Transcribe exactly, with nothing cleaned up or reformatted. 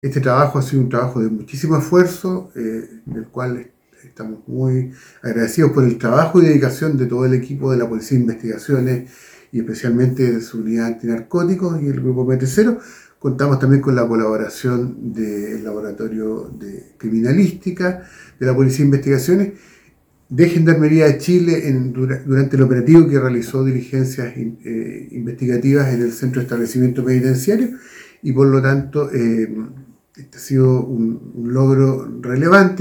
Este trabajo ha sido un trabajo de muchísimo esfuerzo, eh, del cual estamos muy agradecidos por el trabajo y dedicación de todo el equipo de la Policía de Investigaciones y especialmente de su unidad antinarcóticos y el grupo Metro Cero. Contamos también con la colaboración del Laboratorio de Criminalística de la Policía de Investigaciones, de Gendarmería de Chile en, durante el operativo que realizó diligencias eh, investigativas en el centro de establecimiento penitenciario, y por lo tanto eh, este ha sido un, un logro relevante